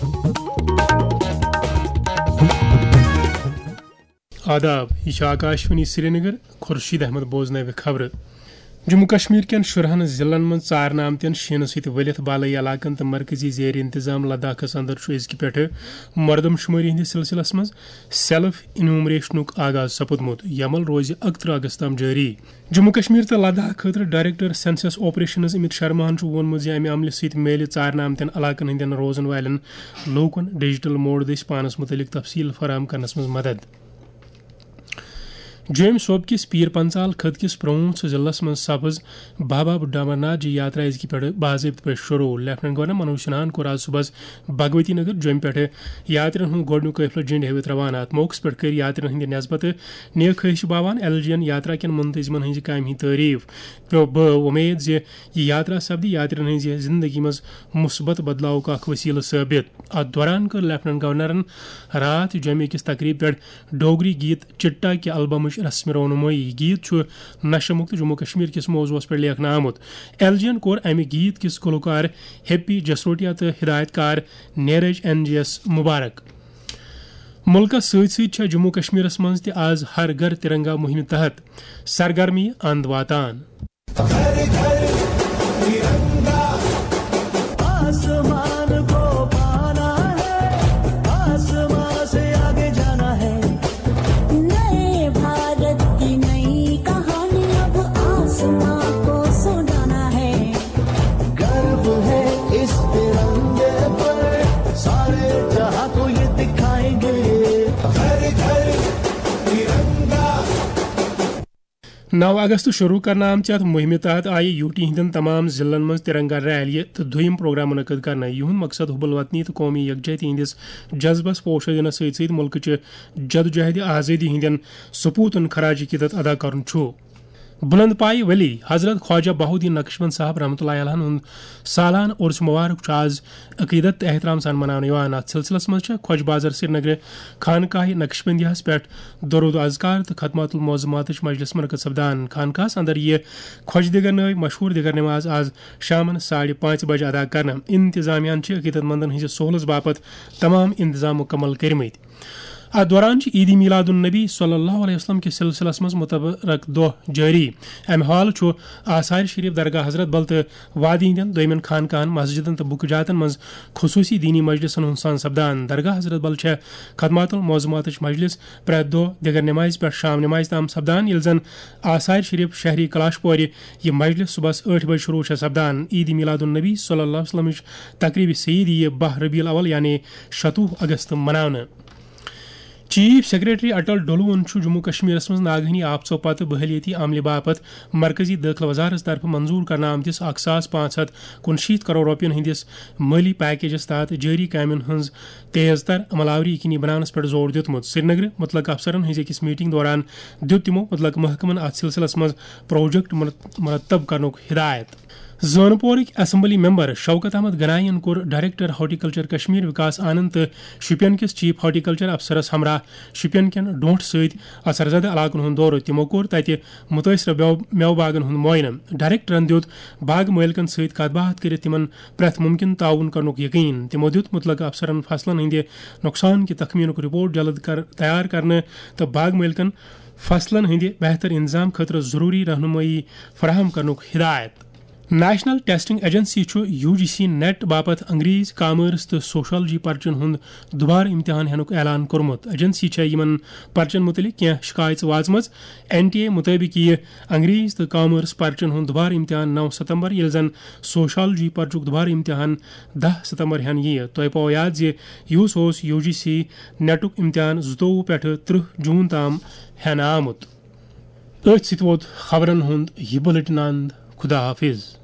آداب، یہ آکاشوانی سری نگر خورشید احمد بوزن خبر. جموں کشمیر کین شرہن ضلعن من ژارنہ آمتین شینہ ست ولتھ بالائی علاقن تو مرکزی زیر انتظام لداخس اندر ازکہ پہ مردم شماری ہندس سلسلس من سیلف انومریشنک آغاز سپدمت. یہ عمل روز 31 اگست تام جاری. جموں کشمیر تو لداخ خاطر ڈائریکٹر سینسس آپریشنز امت شرماہن وونمت امہ عملہ ست میلہ ژارنہ آمتین علاقن ہندین روزن والن لوکن ڈیجیٹل موڈ دس پانس متعلق تفصیل فراہم کرنس من مدد. جوم صوب کس پیر پنچال خط کس پرونچ ضلع من سبز بابا بڈھا امرناتھ جی یاترا ازکہ پہ باضابطہ پہ شروع. لیفٹنٹ گورنر منوج سنہاہن کور آج صبح بھگوتی نگر جوم پہ یاترین ہند گۄڈنیُک قافلہ جنڈ ہیوت روانہ. ات موقع پہ کر یاترین ہند نسبت نیک خواہش باوان L G Yatra can منتظمن his کامہ ہند تعریف. امید زِ یہ یاترا سپدِ یاترین ہز زندگی مز مثبت بدلاؤک اخ وسیلہ ثابت. ات دوران کر لیفٹنٹ گورنرن رات جوم کس تقریب پہ ڈوگری گیت چٹا کہ البمچ رسم رونمائی. گیت نشہ مکت جموں کشمیر کس موضوعس پہ لیکھنہ آمت. ایل جی کور امہ گیت کس گلوکار ہیپی جسروٹیا تو ہدایت کار نیرج این جی ایس مبارک. ملکس ست جموں کشمیرس مز تہ آز ہر گھر ترنگا مہم تحت سرگرمی اند واتان. نو اگست شروع کرنا آمچ ات مہم تحت آئی یو ٹی ہندین تمام ضلعن مز ترنگا ریلی تو دویم پروگرام منعقد کرنا. یہند مقصد حب الوطنی تو قومی یکجہتی ہندس جذبس پوش دنس ست ملک جدوجہد آزادی ہندین سپوتن خراج عقیدت ادا کرن. بلند پائی ولی حضرت خواجہ بہاؤالدین نقشبند صاحب رحمۃ اللہ علیہ ہند سالانہ عرس مبارک آز عقیدت تو احترام سان منانے. ات سلسلس مز خۄش بازر سری نگر خانقاہ نقشبندیہس پہ درود اذکار تو خدمات المعظمات مجلس منعقد سپدان. خانقاہس اندر یہ خۄش دگر نٲے مشہور دگر نماز آز شامن 5:30 بجے ادا کرنا. انتظامیہ عقیدت مندن ہز سہولت باپت تمام انتظام مکمل کرمت. ات دوران عید میلاد النبی صلی اللہ علیہ وسلم کے سلسلس مز متبرک دہ جاری. امہ حال آثار شریف درگاہ حضرت بل تو وادی ہندین دویمن خانقاہن مسجدن تو بک جاتن مز خصوصی دینی مجلسن ہند سان سپدان. درگاہ حضرت بل خدمات المعظمات مجلس پریت دہ دگر نماز پہ شام نماز تام سپدان. یل زن آثار شریف شہری کلاش پور یہ مجلس صبح 8 بجے شروع سپدان. عید میلاد النبی صلی اللہ علیہ وسلم تقریب سعید یہ 12 ربیع الاول یعنی 27 اگست مناونہ. چیف سیکریٹری اٹل ڈولون جموں کشمیرس مز ناگہنی آپژو پتہ بحالیتی عملہ باپت مرکزی داخلہ وزارت طرف منظور کرنا آمتس 1,569 کروڑ روپین ہندس مالی پیکیجس تحت جاری کامین ہنز تیز تر عملاوری یقینی بنانس پہ زور دیتمت. سری نگر متعلقہ افسرن ہز اکس میٹنگ دوران دیت تمو متعلقہ محکمن ات سلسلس مز پروجیکٹ مرتب کرنک ہدایت. زانپورک اسمبلی ممبر شوکت احمد گنائین کور ڈائریکٹر ہارٹیکلچر کشمیر وکاس آنند تو شپین کس چیف ہارٹیکلچر افسرس ہمراہ شپین کین ڈونٹ ست اثر زدہ علاقن ہند دورہ. تمو کور تتہ متاثرہ میو باغن ہند معائنہ. ڈائریکٹرن دیت باغ مالکن ست کت بات کرت تمن پریت ممکن تعاون کرنک یقین. تمو دیت متعلقہ افسرن فصلن ہند نقصان کہ تخمینک رپورٹ جلد تیار کرنے تو باغ مالکن فصلن ہند بہتر انتظام خاطر ضروری رہنمائی فراہم کرنک ہدایت. National Testing Agency U G C NET باپت انگریز کامرس تو سوشالجی پرچن ہند دوبارہ امتحان ہینک اعلان کورمت. ایجنسی یمن پرچن متعلق کی شکایت واجمژ. این ٹی اے مطابق یہ انگریز تو کامرس پرچن ہند دوبارہ امتحان 9 ستمبر یل زن سوشالجی پرچک دوبارہ امتحان 10 ستمبر ہین یہ. تہ پو یاد یوس یو جی سی نیٹک امتحان 22 پہ 30 جون تام ہینہ آمت. ات ست ووت خبرن ہند یہ بلٹن اند. خدا حافظ.